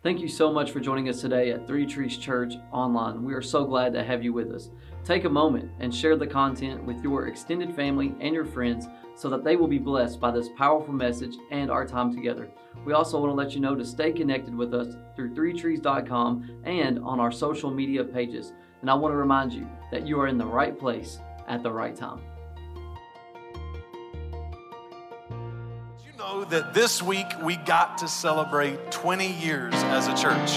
Thank you so much for joining us today at Three Trees Church Online. We are so glad to have you with us. Take a moment and share the content with your extended family and your friends so that they will be blessed by this powerful message and our time together. We also want to let you know to stay connected with us through threetrees.com and on our social media pages. And I want to remind you that you are in the right place at the right time. That this week we got to celebrate 20 years as a church.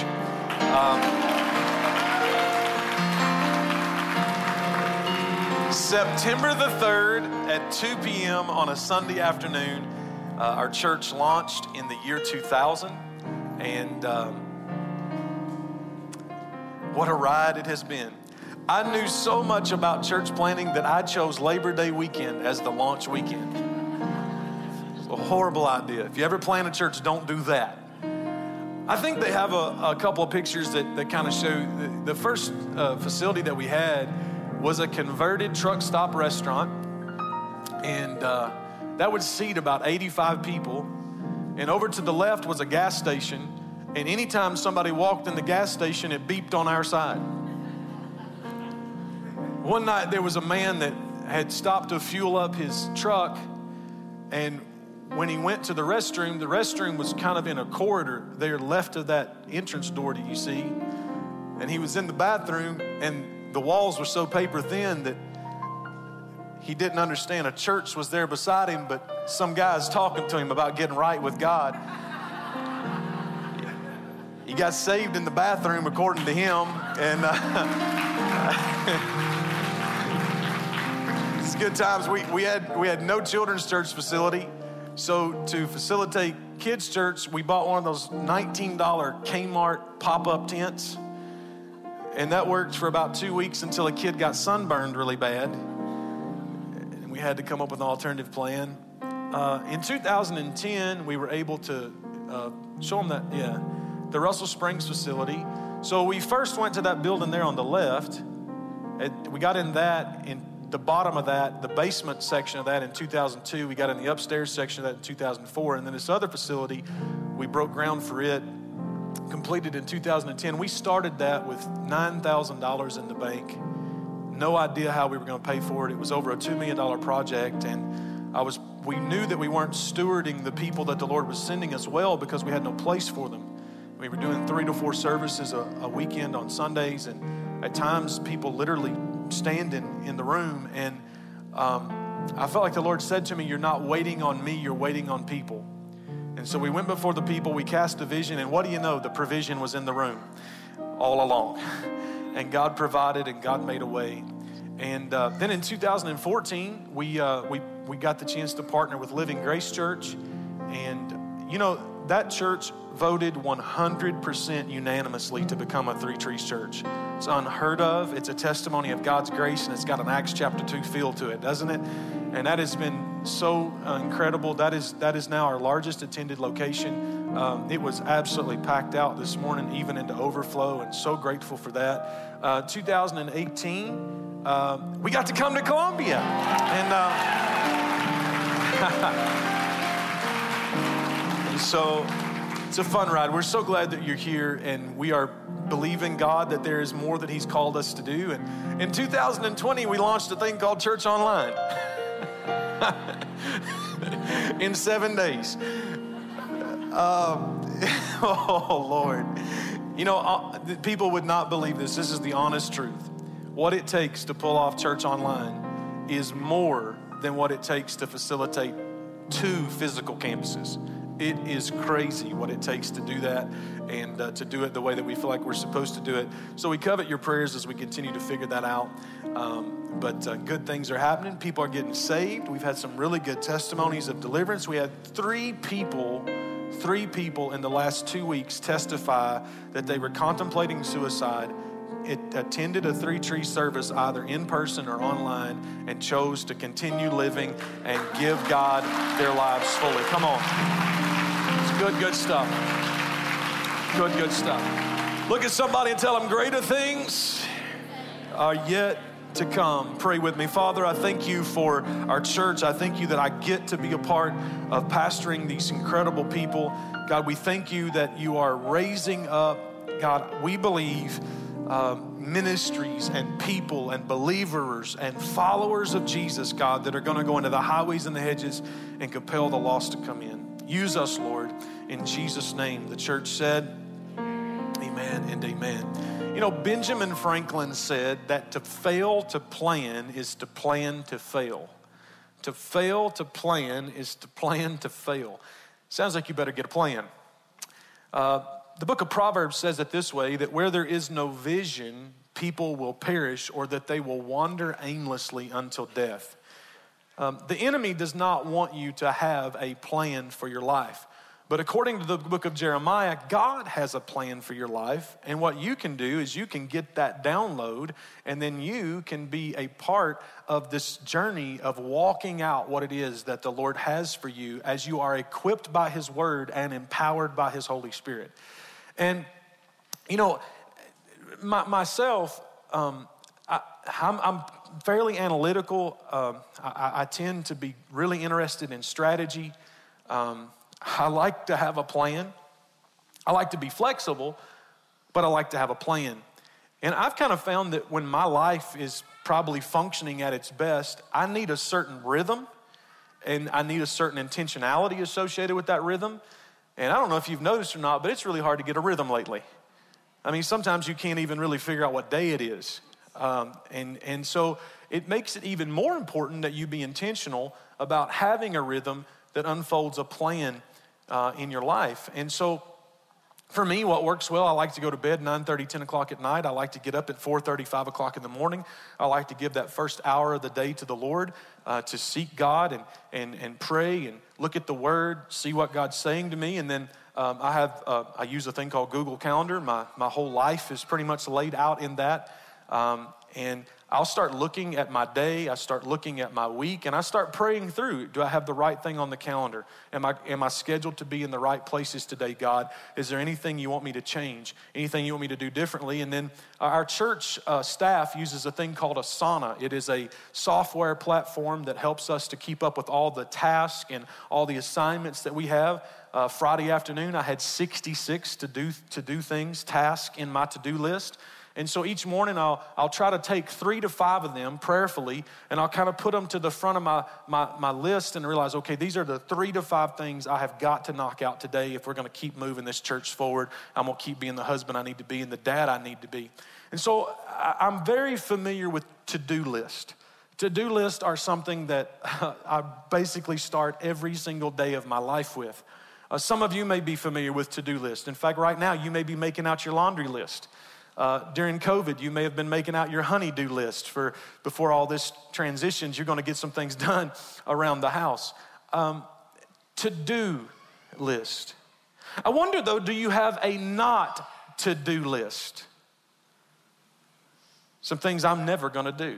September the 3rd at 2 p.m. on a Sunday afternoon, our church launched in the year 2000. And what a ride it has been. I knew so much about church planning that I chose Labor Day weekend as the launch weekend. A horrible idea. If you ever plan a church, don't do that. I think they have a couple of pictures that kind of show the first facility that we had was a converted truck stop restaurant, and that would seat about 85 people. And over to the left was a gas station, and anytime somebody walked in the gas station, it beeped on our side. One night there was a man that had stopped to fuel up his truck, and when he went to the restroom was kind of in a corridor there left of that entrance door that you see. And he was in the bathroom, and the walls were so paper thin that he didn't understand a church was there beside him, but some guy's talking to him about getting right with God. He got saved in the bathroom, according to him, and it's good times. We had no children's church facility. So to facilitate kids' church, we bought one of those $19 Kmart pop-up tents. And that worked for about 2 weeks until a kid got sunburned really bad. And we had to come up with an alternative plan. In 2010, we were able to show them the Russell Springs facility. So we first went to that building there on the left. We got in that in the bottom of that, the basement section of that in 2002. We got in the upstairs section of that in 2004. And then this other facility, we broke ground for it, completed in 2010. We started that with $9,000 in the bank. No idea how we were going to pay for it. It was over a $2 million project. And we knew that we weren't stewarding the people that the Lord was sending us well because we had no place for them. We were doing 3 to 4 services a weekend on Sundays. And at times people literally standing in the room, and I felt like the Lord said to me, "You're not waiting on me, you're waiting on people." And so we went before the people, we cast a vision, and what do you know? The provision was in the room all along. And God provided, and God made a way. And then in 2014, we got the chance to partner with Living Grace Church. And you know, that church voted 100% unanimously to become a Three Trees Church. It's unheard of. It's a testimony of God's grace, and it's got an Acts chapter 2 feel to it, doesn't it? And that has been so incredible. That is now our largest attended location. It was absolutely packed out this morning, even into overflow, and so grateful for that. 2018, we got to come to Columbia. And so it's a fun ride. We're so glad that you're here, and we are believing God that there is more that He's called us to do. And in 2020, we launched a thing called Church Online in 7 days. Oh, Lord. You know, people would not believe this. This is the honest truth. What it takes to pull off Church Online is more than what it takes to facilitate 2 physical campuses. It is crazy what it takes to do that, and to do it the way that we feel like we're supposed to do it. So we covet your prayers as we continue to figure that out. But good things are happening. People are getting saved. We've had some really good testimonies of deliverance. We had 3 people in the last 2 weeks testify that they were contemplating suicide. It attended a Three Trees service either in person or online and chose to continue living and give God their lives fully. Come on. It's good stuff. Good stuff. Look at somebody and tell them greater things are yet to come. Pray with me. Father, I thank you for our church. I thank you that I get to be a part of pastoring these incredible people. God, we thank you that you are raising up, God, we believe, ministries and people and believers and followers of Jesus, God, that are going to go into the highways and the hedges and compel the lost to come in. Use us, Lord, in Jesus' name. The church said, amen and amen. You know, Benjamin Franklin said that to fail to plan is to plan to fail. To fail to plan is to plan to fail. Sounds like you better get a plan. The book of Proverbs says it this way, that where there is no vision, people will perish, or that they will wander aimlessly until death. The enemy does not want you to have a plan for your life. But according to the book of Jeremiah, God has a plan for your life. And what you can do is you can get that download, and then you can be a part of this journey of walking out what it is that the Lord has for you as you are equipped by His Word and empowered by His Holy Spirit. And, you know, myself, I'm fairly analytical. I tend to be really interested in strategy. I like to have a plan. I like to be flexible, but I like to have a plan. And I've kind of found that when my life is probably functioning at its best, I need a certain rhythm and I need a certain intentionality associated with that rhythm. And I don't know if you've noticed or not, but it's really hard to get a rhythm lately. I mean, sometimes you can't even really figure out what day it is. And so it makes it even more important that you be intentional about having a rhythm that unfolds a plan in your life. And so for me, what works well, I like to go to bed 9:30, 10 o'clock at night. I like to get up at 4:30, 5 o'clock in the morning. I like to give that first hour of the day to the Lord to seek God and pray and look at the Word, see what God's saying to me. And then I use a thing called Google Calendar. My whole life is pretty much laid out in that. And I'll start looking at my day, I start looking at my week, and I start praying through, do I have the right thing on the calendar? Am I scheduled to be in the right places today, God? Is there anything you want me to change? Anything you want me to do differently? And then our church staff uses a thing called Asana. It is a software platform that helps us to keep up with all the tasks and all the assignments that we have. Friday afternoon, I had 66 to do things, tasks in my to-do list. And so each morning I'll try to take 3 to 5 of them prayerfully, and I'll kind of put them to the front of my list and realize, okay, these are the 3 to 5 things I have got to knock out today if we're going to keep moving this church forward. I'm going to keep being the husband I need to be and the dad I need to be. And so I'm very familiar with to-do lists. To-do lists are something that I basically start every single day of my life with. Some of you may be familiar with to-do lists. In fact, right now you may be making out your laundry list. During COVID, you may have been making out your honey-do list for before all this transitions. You're going to get some things done around the house. To-do list. I wonder, though, do you have a not to-do list? Some things I'm never going to do.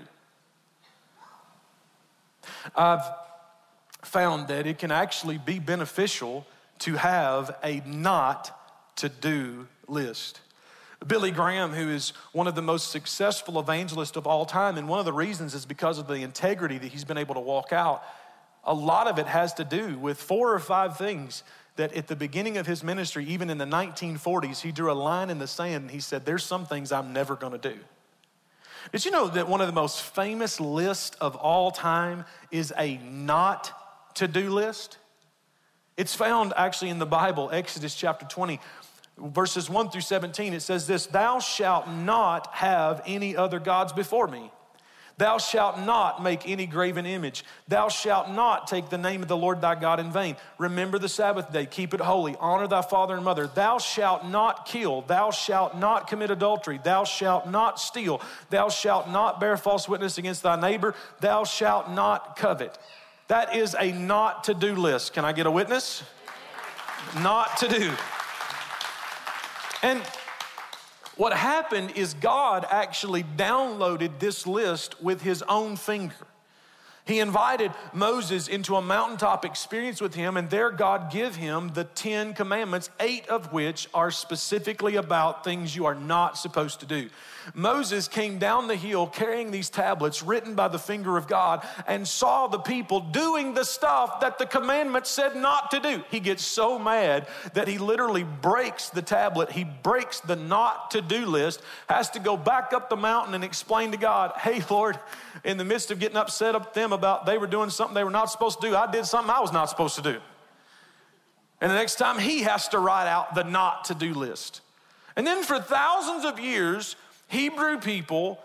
I've found that it can actually be beneficial to have a not to-do list. Billy Graham, who is one of the most successful evangelists of all time, and one of the reasons is because of the integrity that he's been able to walk out. A lot of it has to do with 4 or 5 things that at the beginning of his ministry, even in the 1940s, he drew a line in the sand and he said, there's some things I'm never going to do. Did you know that one of the most famous lists of all time is a not to-do list? It's found actually in the Bible, Exodus chapter 20. Verses 1 through 17, it says this, thou shalt not have any other gods before me. Thou shalt not make any graven image. Thou shalt not take the name of the Lord thy God in vain. Remember the Sabbath day, keep it holy. Honor thy father and mother. Thou shalt not kill. Thou shalt not commit adultery. Thou shalt not steal. Thou shalt not bear false witness against thy neighbor. Thou shalt not covet. That is a not to do list. Can I get a witness? Not to do. And what happened is God actually downloaded this list with his own finger. He invited Moses into a mountaintop experience with him, and there God gave him the 10 commandments, 8 of which are specifically about things you are not supposed to do. Moses came down the hill carrying these tablets written by the finger of God and saw the people doing the stuff that the commandment said not to do. He gets so mad that he literally breaks the tablet. He breaks the not to do list, has to go back up the mountain and explain to God, hey, Lord, in the midst of getting upset at them about they were doing something they were not supposed to do, I did something I was not supposed to do. And the next time he has to write out the not to do list. And then for thousands of years, Hebrew people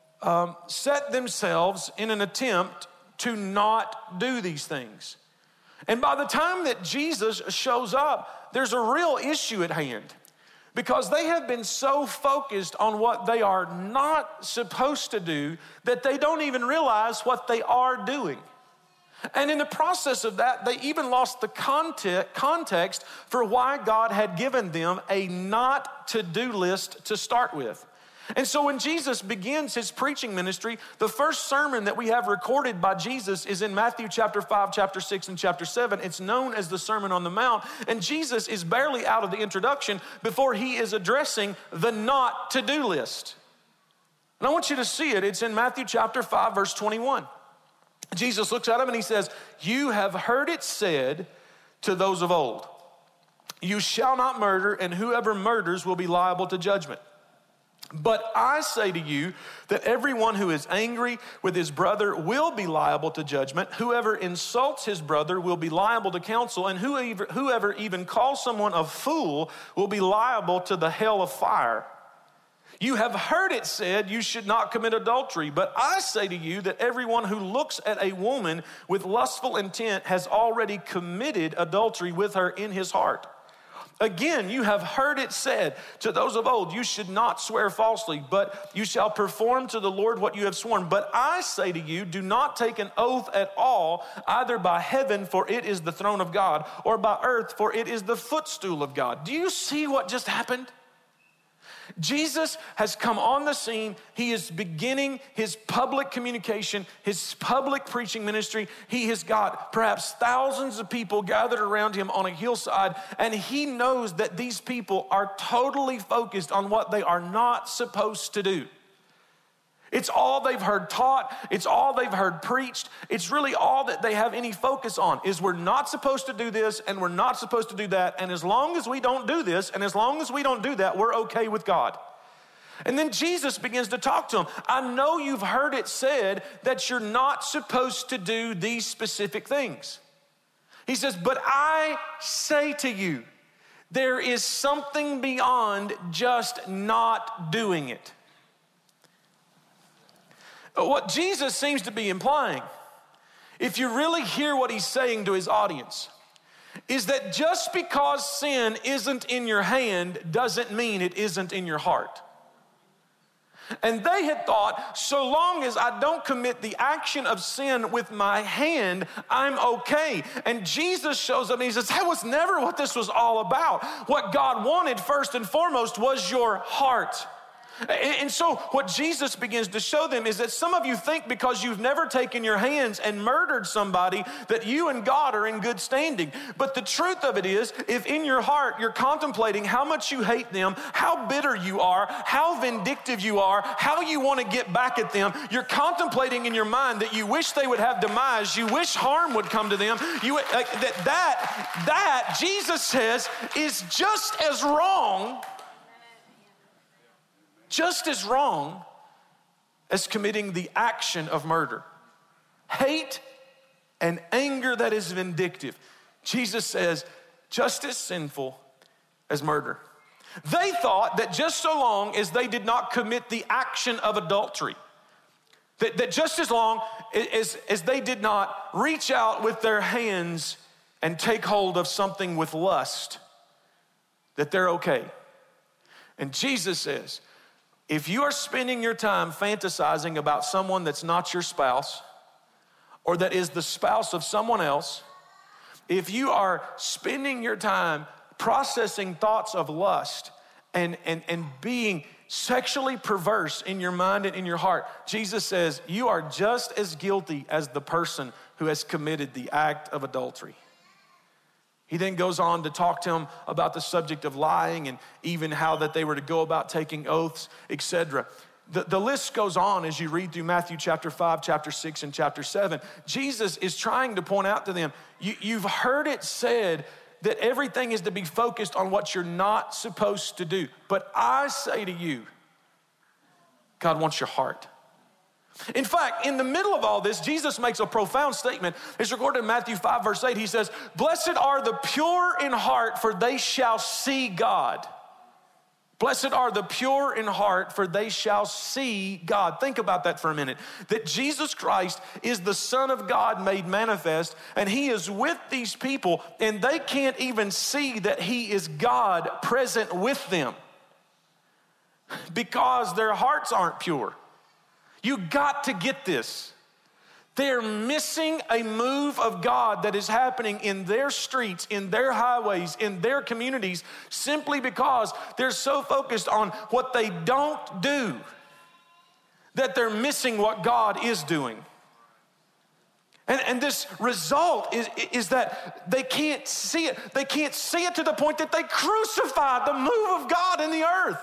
set themselves in an attempt to not do these things. And by the time that Jesus shows up, there's a real issue at hand, because they have been so focused on what they are not supposed to do that they don't even realize what they are doing. And in the process of that, they even lost the context for why God had given them a not to do list to start with. And so when Jesus begins his preaching ministry, the first sermon that we have recorded by Jesus is in Matthew chapter 5, chapter 6, and chapter 7. It's known as the Sermon on the Mount. And Jesus is barely out of the introduction before he is addressing the not to do list. And I want you to see it. It's in Matthew chapter 5, verse 21. Jesus looks at him and he says, you have heard it said to those of old, you shall not murder, and whoever murders will be liable to judgment. But I say to you that everyone who is angry with his brother will be liable to judgment. Whoever insults his brother will be liable to counsel, and whoever even calls someone a fool will be liable to the hell of fire. You have heard it said you should not commit adultery, but I say to you that everyone who looks at a woman with lustful intent has already committed adultery with her in his heart. Again, you have heard it said to those of old, you should not swear falsely, but you shall perform to the Lord what you have sworn. But I say to you, do not take an oath at all, either by heaven, for it is the throne of God, or by earth, for it is the footstool of God. Do you see what just happened? Jesus has come on the scene. He is beginning his public communication, his public preaching ministry. He has got perhaps thousands of people gathered around him on a hillside, and he knows that these people are totally focused on what they are not supposed to do. It's all they've heard taught. It's all they've heard preached. It's really all that they have any focus on is we're not supposed to do this and we're not supposed to do that. And as long as we don't do this and as long as we don't do that, we're okay with God. And then Jesus begins to talk to them. I know you've heard it said that you're not supposed to do these specific things. He says, but I say to you, there is something beyond just not doing it. What Jesus seems to be implying, if you really hear what he's saying to his audience, is that just because sin isn't in your hand doesn't mean it isn't in your heart. And they had thought, so long as I don't commit the action of sin with my hand, I'm okay. And Jesus shows up and he says, that was never what this was all about. What God wanted first and foremost was your heart. And so what Jesus begins to show them is that some of you think because you've never taken your hands and murdered somebody that you and God are in good standing. But the truth of it is, if in your heart you're contemplating how much you hate them, how bitter you are, how vindictive you are, how you want to get back at them, you're contemplating in your mind that you wish they would have demise, you wish harm would come to them, that Jesus says is just as wrong as committing the action of murder. Hate and anger that is vindictive, Jesus says, just as sinful as murder. They thought that just so long as they did not commit the action of adultery, that just as long as they did not reach out with their hands and take hold of something with lust, that they're okay. And Jesus says, if you are spending your time fantasizing about someone that's not your spouse or that is the spouse of someone else, if you are spending your time processing thoughts of lust and being sexually perverse in your mind and in your heart, Jesus says, you are just as guilty as the person who has committed the act of adultery. He then goes on to talk to him about the subject of lying and even how that they were to go about taking oaths, etc. The list goes on as you read through Matthew chapter 5, chapter 6, and chapter 7. Jesus is trying to point out to them, you've heard it said that everything is to be focused on what you're not supposed to do. But I say to you, God wants your heart. In fact, in the middle of all this, Jesus makes a profound statement. It's recorded in Matthew 5, verse 8. He says, blessed are the pure in heart, for they shall see God. Blessed are the pure in heart, for they shall see God. Think about that for a minute. That Jesus Christ is the Son of God made manifest, and he is with these people, and they can't even see that he is God present with them because their hearts aren't pure. You got to get this. They're missing a move of God that is happening in their streets, in their highways, in their communities, simply because they're so focused on what they don't do that they're missing what God is doing. And this result is that they can't see it. They can't see it to the point that they crucify the move of God in the earth.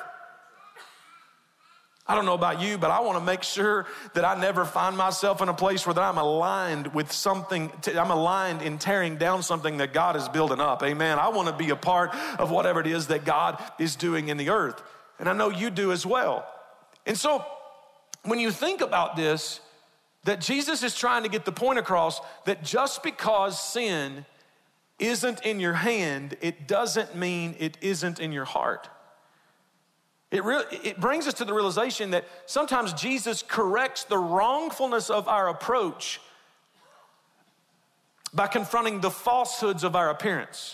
I don't know about you, but I want to make sure that I never find myself in a place where I'm aligned with something. I'm aligned in tearing down something that God is building up. Amen. I want to be a part of whatever it is that God is doing in the earth. And I know you do as well. And so when you think about this, that Jesus is trying to get the point across that just because sin isn't in your hand, it doesn't mean it isn't in your heart. It brings us to the realization that sometimes Jesus corrects the wrongfulness of our approach by confronting the falsehoods of our appearance.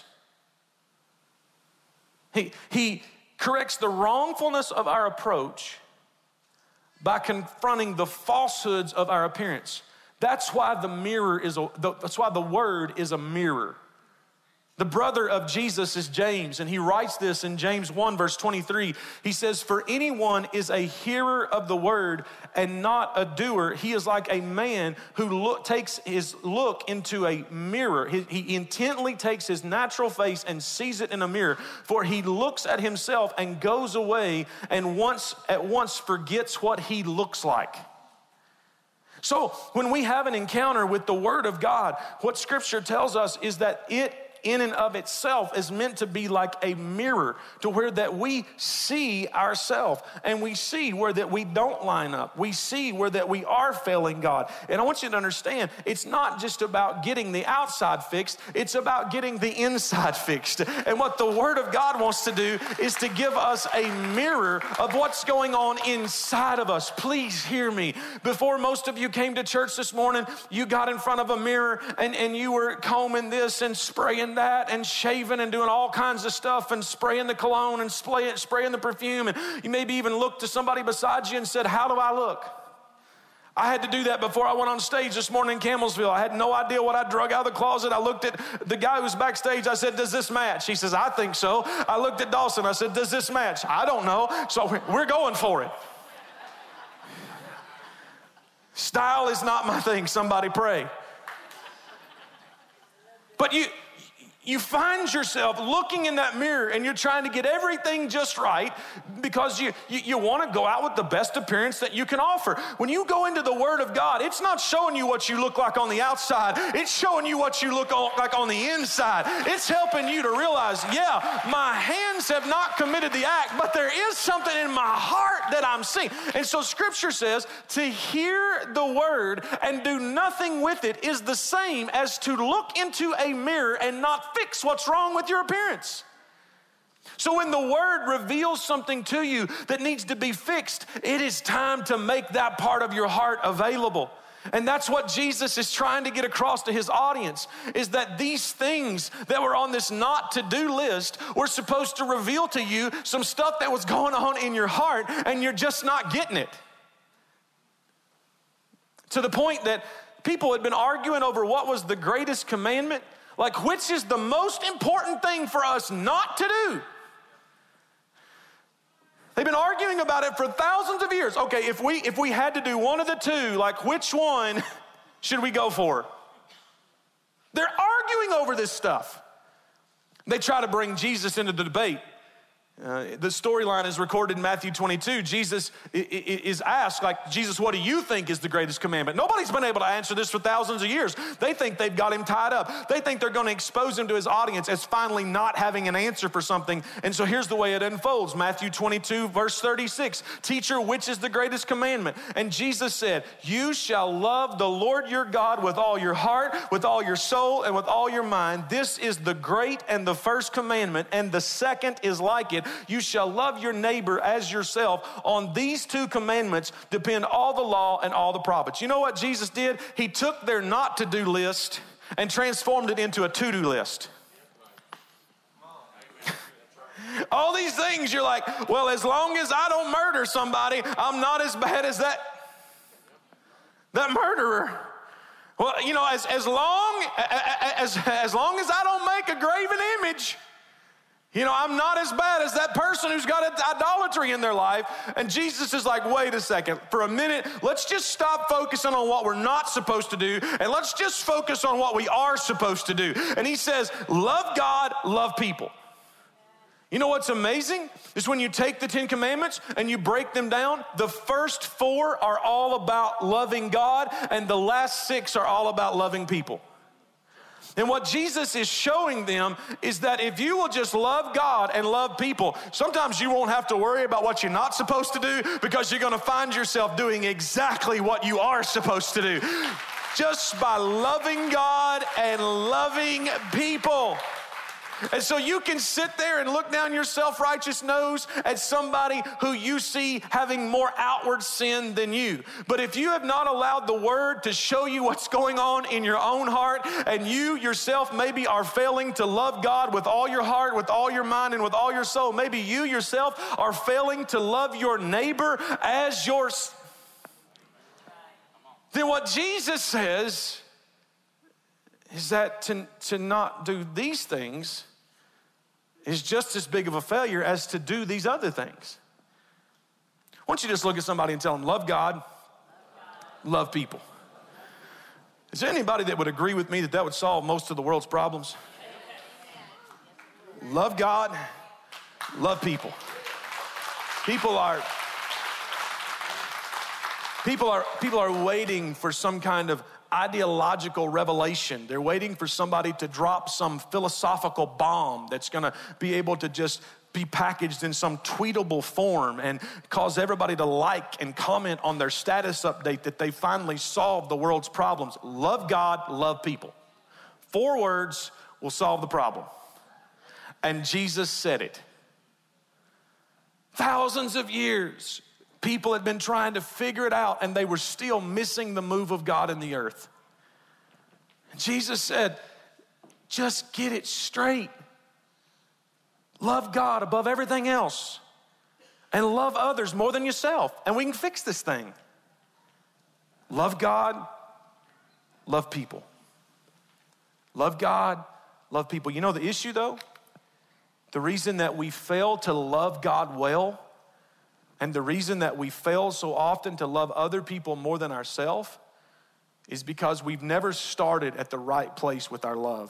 He corrects the wrongfulness of our approach by confronting the falsehoods of our appearance. That's why that's why the word is a mirror. The brother of Jesus is James, and he writes this in James 1, verse 23. He says, for anyone is a hearer of the word and not a doer. He is like a man who takes his look into a mirror. He intently takes his natural face and sees it in a mirror. For he looks at himself and goes away and at once forgets what he looks like. So when we have an encounter with the word of God, what scripture tells us is that it in and of itself is meant to be like a mirror to where that we see ourselves and we see where that we don't line up. We see where that we are failing God. And I want you to understand, it's not just about getting the outside fixed, it's about getting the inside fixed. And what the Word of God wants to do is to give us a mirror of what's going on inside of us. Please hear me. Before most of you came to church this morning, you got in front of a mirror and you were combing this and spraying that and shaving and doing all kinds of stuff and spraying the cologne and spraying the perfume. And you maybe even looked to somebody beside you and said, how do I look? I had to do that before I went on stage this morning in Campbellsville. I had no idea what I drug out of the closet. I looked at the guy who was backstage. I said, does this match? He says, I think so. I looked at Dawson. I said, does this match? I don't know. So we're going for it. Style is not my thing. Somebody pray. But you find yourself looking in that mirror and you're trying to get everything just right because you want to go out with the best appearance that you can offer. When you go into the Word of God, it's not showing you what you look like on the outside. It's showing you what you look like on the inside. It's helping you to realize, yeah, my hands have not committed the act, but there is something in my heart that I'm seeing. And so Scripture says to hear the Word and do nothing with it is the same as to look into a mirror and not fix what's wrong with your appearance. So when the Word reveals something to you that needs to be fixed, it is time to make that part of your heart available. And that's what Jesus is trying to get across to his audience, is that these things that were on this not to do list were supposed to reveal to you some stuff that was going on in your heart and you're just not getting it. To the point that people had been arguing over what was the greatest commandment. Like, which is the most important thing for us not to do? arguing about it for thousands of years. Okay, if we had to do one of the two, like which one should we go for? They're arguing over this stuff. They try to bring Jesus into the debate. The storyline is recorded in Matthew 22. Jesus is asked, like, Jesus, what do you think is the greatest commandment? Nobody's been able to answer this for thousands of years. They think they've got him tied up. They think they're going to expose him to his audience as finally not having an answer for something. And so here's the way it unfolds. Matthew 22, verse 36. Teacher, which is the greatest commandment? And Jesus said, you shall love the Lord your God with all your heart, with all your soul, and with all your mind. This is the great and the first commandment, and the second is like it. You shall love your neighbor as yourself. On these two commandments depend all the law and all the prophets. You know what Jesus did? He took their not to do list and transformed it into a to do list. All these things you're like, well, as long as I don't murder somebody, I'm not as bad as that murderer. Well, you know, as long as I don't make a graven image, you know, I'm not as bad as that person who's got idolatry in their life. And Jesus is like, wait a second, for a minute, let's just stop focusing on what we're not supposed to do, and let's just focus on what we are supposed to do. And he says, love God, love people. You know what's amazing is when you take the 10 commandments and you break them down, the first 4 are all about loving God, and the last 6 are all about loving people. And what Jesus is showing them is that if you will just love God and love people, sometimes you won't have to worry about what you're not supposed to do, because you're going to find yourself doing exactly what you are supposed to do, just by loving God and loving people. And so you can sit there and look down your self-righteous nose at somebody who you see having more outward sin than you. But if you have not allowed the Word to show you what's going on in your own heart, and you yourself maybe are failing to love God with all your heart, with all your mind, and with all your soul, maybe you yourself are failing to love your neighbor as yours, then what Jesus says is that to not do these things is just as big of a failure as to do these other things. Why don't you just look at somebody and tell them, love God, love people. Is there anybody that would agree with me that would solve most of the world's problems? Love God, love people. People are waiting for some kind of ideological revelation. They're waiting for somebody to drop some philosophical bomb that's going to be able to just be packaged in some tweetable form and cause everybody to like and comment on their status update that they finally solved the world's problems. Love God, love people. 4 words will solve the problem. And Jesus said it. Thousands of years, people had been trying to figure it out, and they were still missing the move of God in the earth. And Jesus said, just get it straight. Love God above everything else, and love others more than yourself, and we can fix this thing. Love God, love people. Love God, love people. You know the issue, though? The reason that we fail to love God well, and the reason that we fail so often to love other people more than ourselves, is because we've never started at the right place with our love.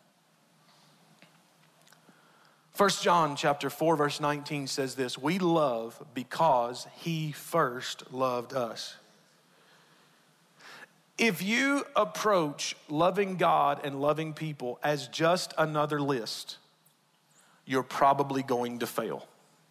1 John chapter 4, verse 19 says this: we love because he first loved us. If you approach loving God and loving people as just another list, you're probably going to fail.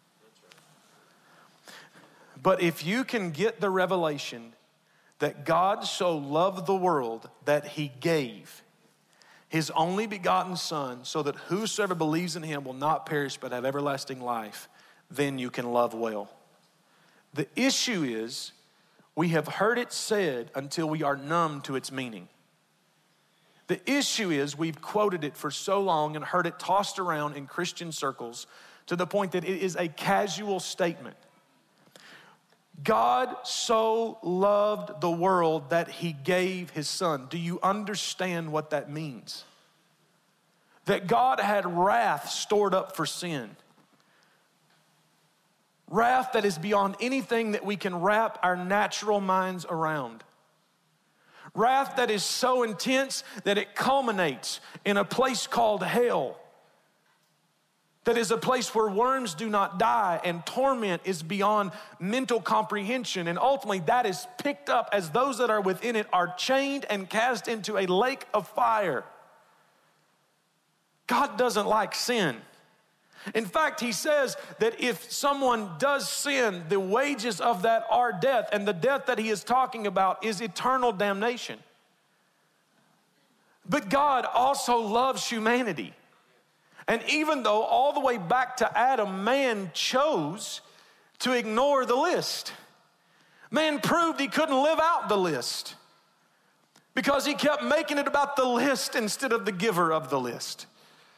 But if you can get the revelation that God so loved the world that he gave his only begotten Son, so that whosoever believes in him will not perish but have everlasting life, then you can love well. The issue is, we have heard it said until we are numb to its meaning. The issue is, we've quoted it for so long and heard it tossed around in Christian circles to the point that it is a casual statement. God so loved the world that he gave his Son. Do you understand what that means? That God had wrath stored up for sin. Wrath that is beyond anything that we can wrap our natural minds around. Wrath that is so intense that it culminates in a place called hell. That is a place where worms do not die and torment is beyond mental comprehension. And ultimately that is picked up as those that are within it are chained and cast into a lake of fire. God doesn't like sin. In fact, he says that if someone does sin, the wages of that are death. And the death that he is talking about is eternal damnation. But God also loves humanity. And even though all the way back to Adam, man chose to ignore the list. Man proved he couldn't live out the list because he kept making it about the list instead of the giver of the list.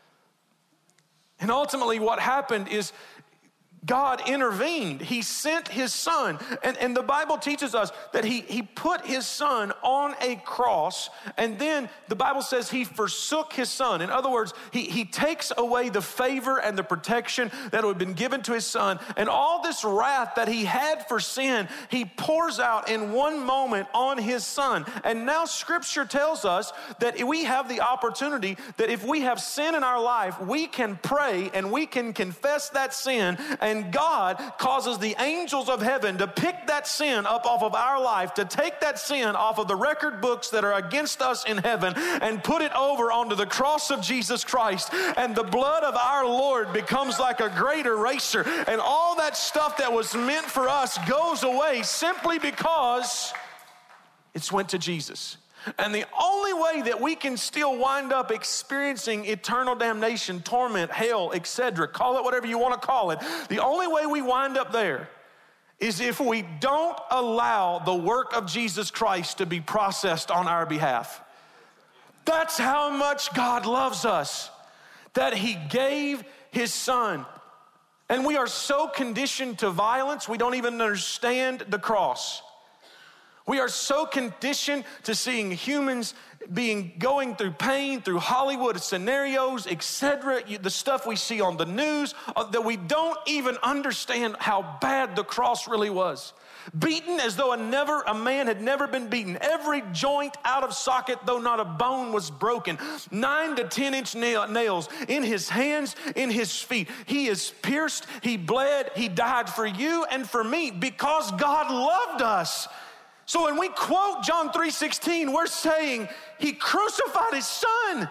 And ultimately what happened is God intervened. He sent his son. And the Bible teaches us that he put his son on a cross. And then the Bible says he forsook his son. In other words, he takes away the favor and the protection that had been given to his son. And all this wrath that he had for sin, he pours out in one moment on his son. And now scripture tells us that we have the opportunity that if we have sin in our life, we can pray and we can confess that sin. And God causes the angels of heaven to pick that sin up off of our life, to take that sin off of the record books that are against us in heaven and put it over onto the cross of Jesus Christ. And the blood of our Lord becomes like a great eraser. And all that stuff that was meant for us goes away simply because it's went to Jesus. And the only way that we can still wind up experiencing eternal damnation, torment, hell, etc., call it whatever you want to call it, the only way we wind up there is if we don't allow the work of Jesus Christ to be processed on our behalf. That's how much God loves us, that he gave his son. And we are so conditioned to violence, we don't even understand the cross. We are so conditioned to seeing humans going through pain, through Hollywood scenarios, etc., the stuff we see on the news, that we don't even understand how bad the cross really was. Beaten as though a man had never been beaten. Every joint out of socket, though not a bone was broken. 9 to 10 inch nails in his hands, in his feet. He is pierced, he bled, he died for you and for me because God loved us. So when we quote John 3:16, we're saying he crucified his son.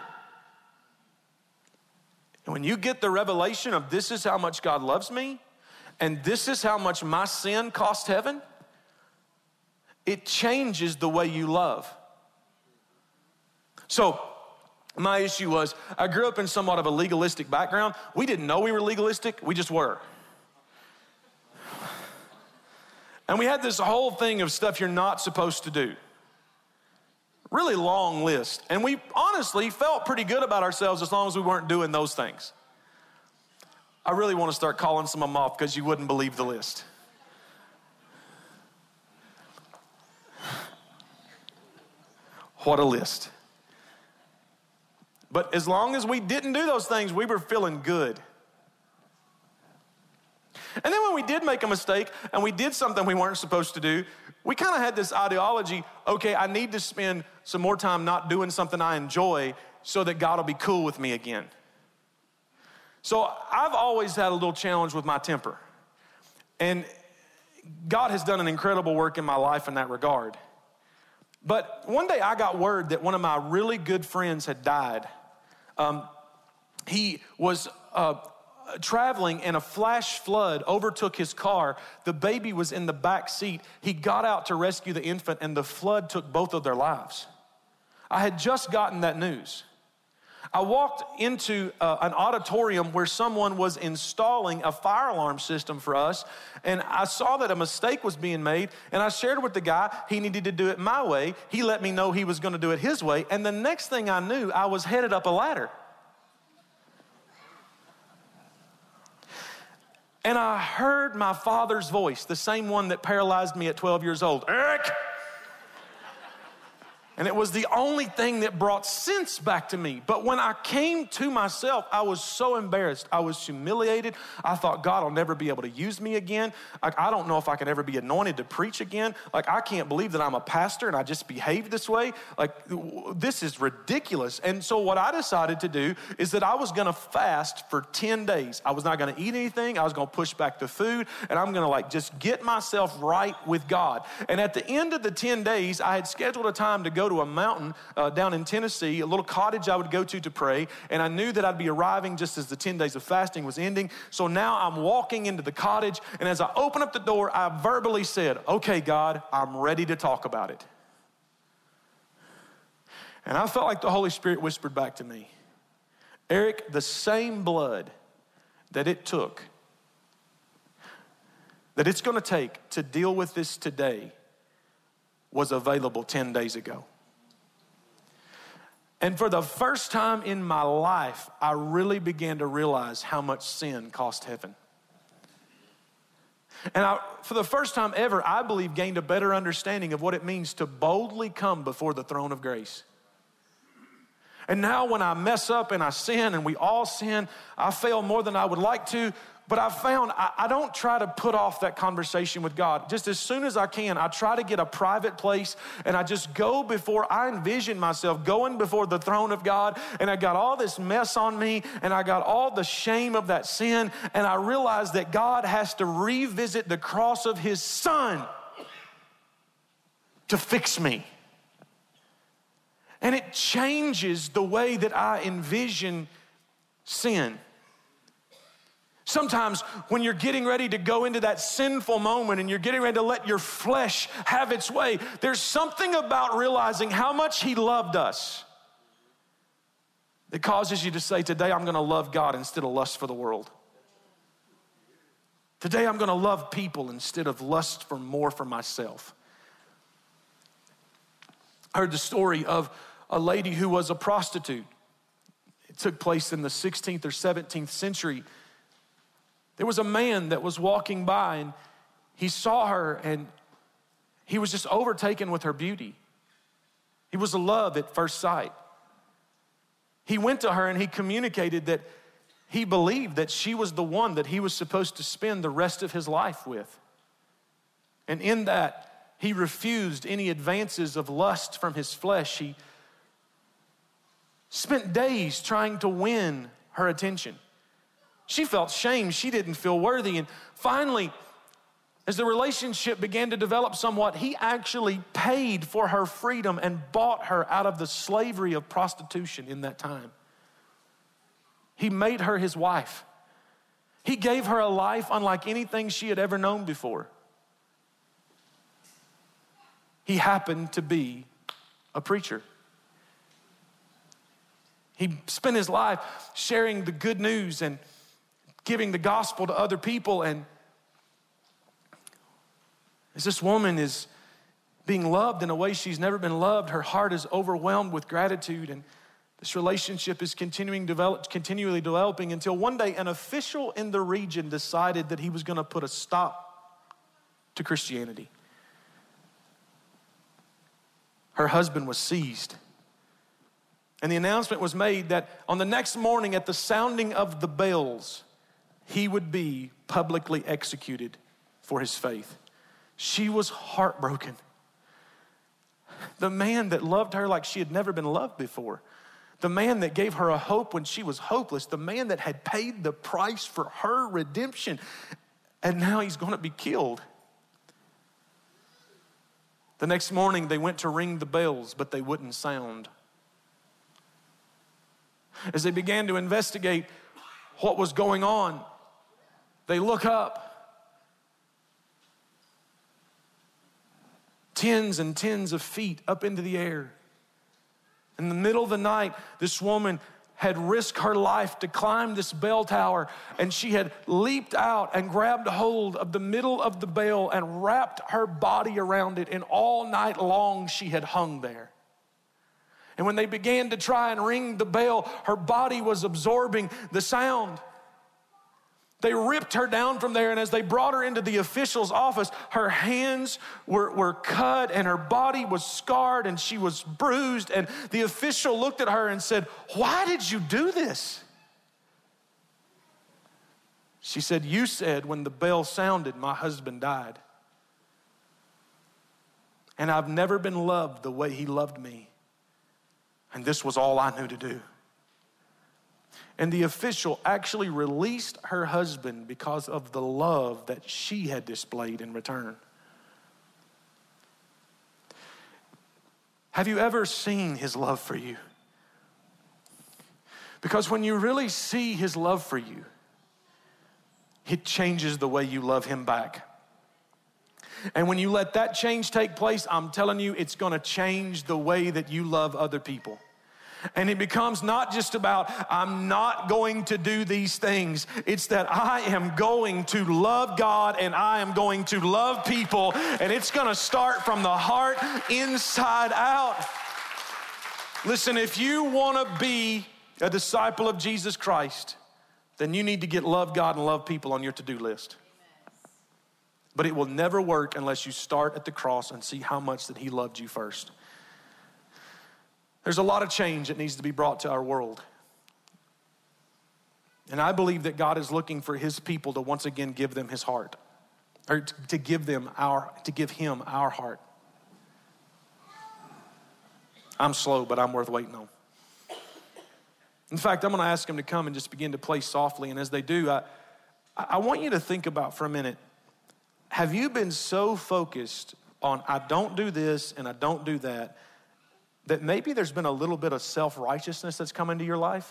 And when you get the revelation of this is how much God loves me, and this is how much my sin cost heaven, it changes the way you love. So my issue was, I grew up in somewhat of a legalistic background. We didn't know we were legalistic, we just were. And we had this whole thing of stuff you're not supposed to do. Really long list. And we honestly felt pretty good about ourselves as long as we weren't doing those things. I really want to start calling some of them off because you wouldn't believe the list. What a list. But as long as we didn't do those things, we were feeling good. And then when we did make a mistake and we did something we weren't supposed to do, we kind of had this ideology, okay, I need to spend some more time not doing something I enjoy so that God will be cool with me again. So I've always had a little challenge with my temper. And God has done an incredible work in my life in that regard. But one day I got word that one of my really good friends had died. He was traveling and a flash flood overtook his car. The baby was in the back seat. He got out to rescue the infant and the flood took both of their lives. I had just gotten that news. I walked into an auditorium where someone was installing a fire alarm system for us, and I saw that a mistake was being made, and I shared with the guy he needed to do it my way. He let me know he was going to do it his way, and the next thing I knew, I was headed up a ladder. And I heard my father's voice, the same one that paralyzed me at 12 years old. Eric, And it was the only thing that brought sense back to me. But when I came to myself, I was so embarrassed. I was humiliated. I thought, God will never be able to use me again. I don't know if I could ever be anointed to preach again. I can't believe that I'm a pastor and I just behaved this way. This is ridiculous. And so what I decided to do is that I was going to fast for 10 days. I was not going to eat anything. I was going to push back the food, and I'm going to just get myself right with God. And at the end of the 10 days, I had scheduled a time to go to a mountain down in Tennessee, a little cottage I would go to pray, and I knew that I'd be arriving just as the 10 days of fasting was ending. So now I'm walking into the cottage, and as I open up the door, I verbally said, okay, God, I'm ready to talk about it. And I felt like the Holy Spirit whispered back to me, Eric, the same blood that it took, that it's going to take to deal with this today was available 10 days ago. And for the first time in my life, I really began to realize how much sin cost heaven. And for the first time ever, I believe, gained a better understanding of what it means to boldly come before the throne of grace. And now when I mess up and I sin, and we all sin, I fail more than I would like to, but I found I don't try to put off that conversation with God. Just as soon as I can, I try to get a private place, and I just go before, I envision myself going before the throne of God, and I got all this mess on me, and I got all the shame of that sin, and I realize that God has to revisit the cross of his son to fix me. And it changes the way that I envision sin. Sometimes when you're getting ready to go into that sinful moment and you're getting ready to let your flesh have its way, there's something about realizing how much he loved us that causes you to say, today I'm going to love God instead of lust for the world. Today I'm going to love people instead of lust for more for myself. I heard the story of a lady who was a prostitute. It took place in the 16th or 17th century. There was a man that was walking by, and he saw her, and he was just overtaken with her beauty. He was in love at first sight. He went to her and he communicated that he believed that she was the one that he was supposed to spend the rest of his life with. And in that, he refused any advances of lust from his flesh. He spent days trying to win her attention. She felt shame. She didn't feel worthy. And finally, as the relationship began to develop somewhat, he actually paid for her freedom and bought her out of the slavery of prostitution in that time. He made her his wife. He gave her a life unlike anything she had ever known before. He happened to be a preacher. He spent his life sharing the good news and giving the gospel to other people. And as this woman is being loved in a way she's never been loved, her heart is overwhelmed with gratitude, and this relationship is continually developing until one day an official in the region decided that he was going to put a stop to Christianity. Her husband was seized. And the announcement was made that on the next morning at the sounding of the bells, he would be publicly executed for his faith. She was heartbroken. The man that loved her like she had never been loved before. The man that gave her a hope when she was hopeless. The man that had paid the price for her redemption. And now he's going to be killed. The next morning they went to ring the bells, but they wouldn't sound. As they began to investigate what was going on, they look up. Tens and tens of feet up into the air. In the middle of the night, this woman had risked her life to climb this bell tower, and she had leaped out and grabbed hold of the middle of the bell and wrapped her body around it, and all night long she had hung there. And when they began to try and ring the bell, her body was absorbing the sound. They ripped her down from there, and as they brought her into the official's office, her hands were cut and her body was scarred and she was bruised. And the official looked at her and said, "Why did you do this?" She said, "You said when the bell sounded, my husband died. And I've never been loved the way he loved me. And this was all I knew to do." And the official actually released her husband because of the love that she had displayed in return. Have you ever seen his love for you? Because when you really see his love for you, it changes the way you love him back. And when you let that change take place, I'm telling you, it's going to change the way that you love other people. And it becomes not just about, I'm not going to do these things. It's that I am going to love God and I am going to love people. And it's going to start from the heart inside out. Listen, if you want to be a disciple of Jesus Christ, then you need to get love God and love people on your to-do list. But it will never work unless you start at the cross and see how much that he loved you first. There's a lot of change that needs to be brought to our world. And I believe that God is looking for his people to once again give them his heart. Or to give him our heart. I'm slow, but I'm worth waiting on. In fact, I'm going to ask them to come and just begin to play softly. And as they do, I want you to think about for a minute, have you been so focused on I don't do this and I don't do that, that maybe there's been a little bit of self-righteousness that's come into your life?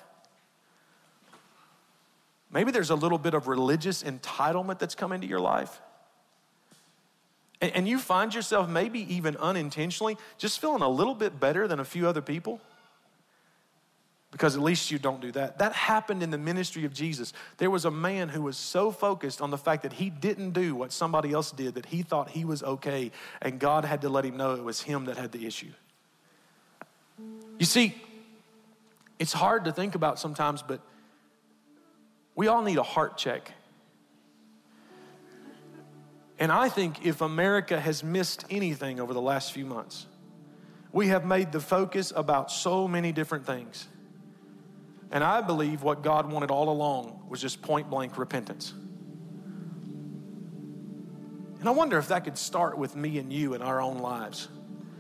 Maybe there's a little bit of religious entitlement that's come into your life. And you find yourself maybe even unintentionally just feeling a little bit better than a few other people. Because at least you don't do that. That happened in the ministry of Jesus. There was a man who was so focused on the fact that he didn't do what somebody else did that he thought he was okay. And God had to let him know it was him that had the issue. You see, it's hard to think about sometimes, but we all need a heart check. And I think if America has missed anything over the last few months, we have made the focus about so many different things. And I believe what God wanted all along was just point blank repentance. And I wonder if that could start with me and you in our own lives.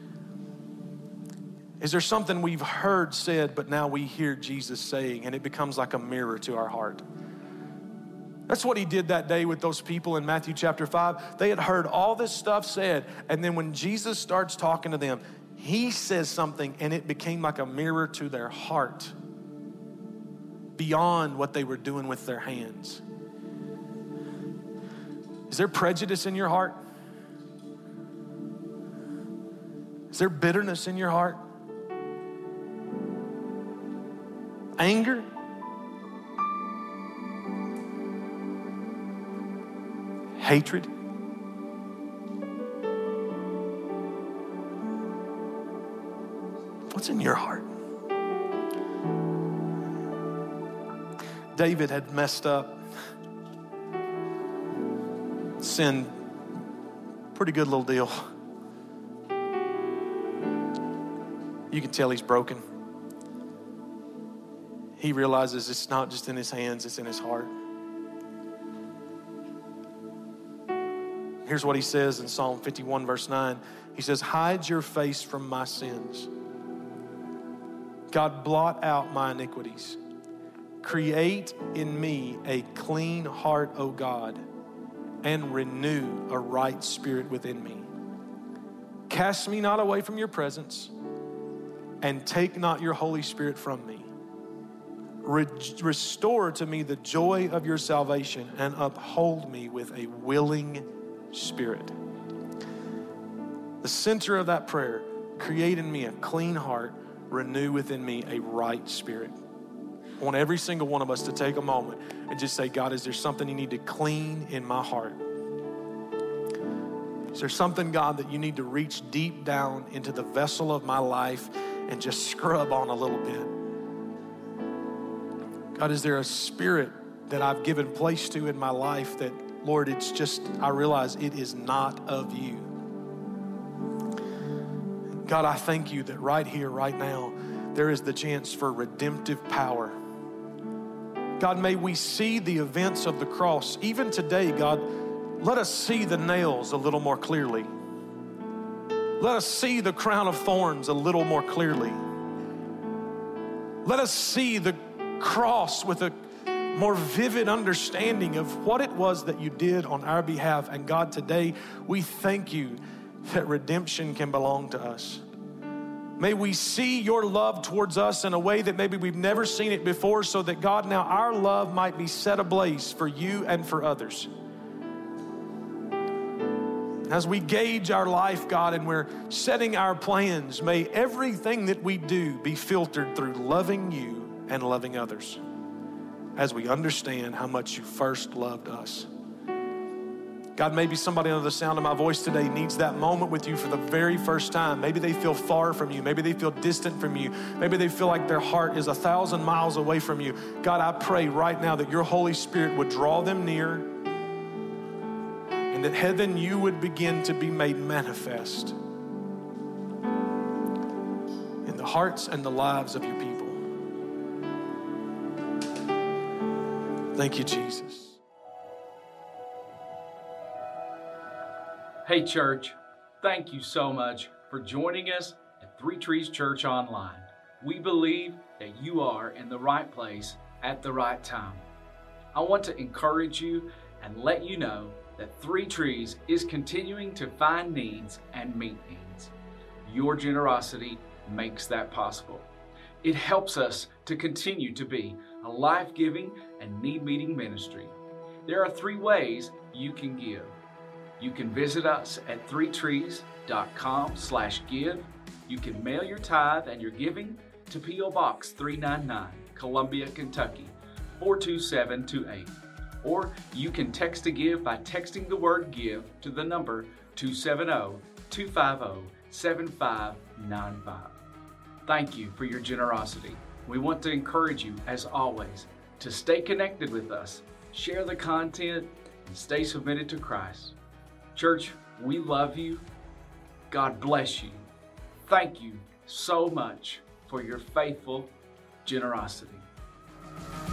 Is there something we've heard said, but now we hear Jesus saying, and it becomes like a mirror to our heart? That's what he did that day with those people in Matthew chapter 5. They had heard all this stuff said, and then when Jesus starts talking to them, he says something, and it became like a mirror to their heart beyond what they were doing with their hands. Is there prejudice in your heart? Is there bitterness in your heart? Anger? Hatred? What's in your heart? David had messed up, sinned, pretty good little deal. You can tell he's broken. He realizes it's not just in his hands, it's in his heart. Here's what he says in Psalm 51, verse 9. He says, "Hide your face from my sins. God, blot out my iniquities. Create in me a clean heart, O God, and renew a right spirit within me. Cast me not away from your presence, and take not your Holy Spirit from me. Restore to me the joy of your salvation, and uphold me with a willing spirit." The center of that prayer, create in me a clean heart, renew within me a right spirit. I want every single one of us to take a moment and just say, God, is there something you need to clean in my heart? Is there something, God, that you need to reach deep down into the vessel of my life and just scrub on a little bit? God, is there a spirit that I've given place to in my life that, Lord, it's just, I realize it is not of you. God, I thank you that right here, right now, there is the chance for redemptive power. God, may we see the events of the cross. Even today, God, let us see the nails a little more clearly. Let us see the crown of thorns a little more clearly. Let us see the cross with a more vivid understanding of what it was that you did on our behalf. And God, today we thank you that redemption can belong to us. May we see your love towards us in a way that maybe we've never seen it before, so that, God, now our love might be set ablaze for you and for others. As we gauge our life, God, and we're setting our plans, may everything that we do be filtered through loving you and loving others, as we understand how much you first loved us. God, maybe somebody under the sound of my voice today needs that moment with you for the very first time. Maybe they feel far from you. Maybe they feel distant from you. Maybe they feel like their heart is 1,000 miles away from you. God, I pray right now that your Holy Spirit would draw them near, and that heaven, you would begin to be made manifest in the hearts and the lives of your people. Thank you, Jesus. Hey church, thank you so much for joining us at Three Trees Church Online. We believe that you are in the right place at the right time. I want to encourage you and let you know that Three Trees is continuing to find needs and meet needs. Your generosity makes that possible. It helps us to continue to be a life-giving and need-meeting ministry. There are 3 ways you can give. You can visit us at threetrees.com/give. You can mail your tithe and your giving to P.O. Box 399, Columbia, Kentucky, 42728. Or you can text to give by texting the word GIVE to the number 270-250-7595. Thank you for your generosity. We want to encourage you, as always, to stay connected with us, share the content, and stay submitted to Christ. Church, we love you. God bless you. Thank you so much for your faithful generosity.